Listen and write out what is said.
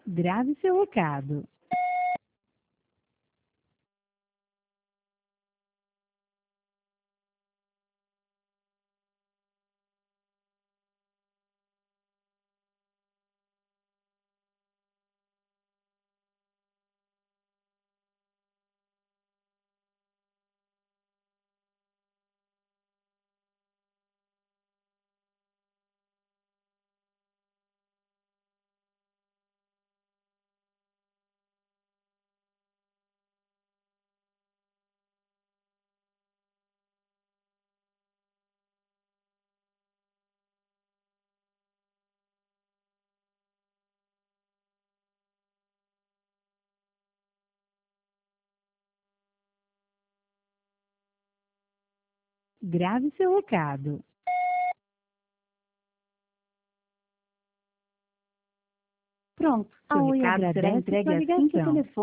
Grave seu recado. Grave seu recado. Pronto, A seu Oi recado será agradece entregue sua assim que o ligação. telefone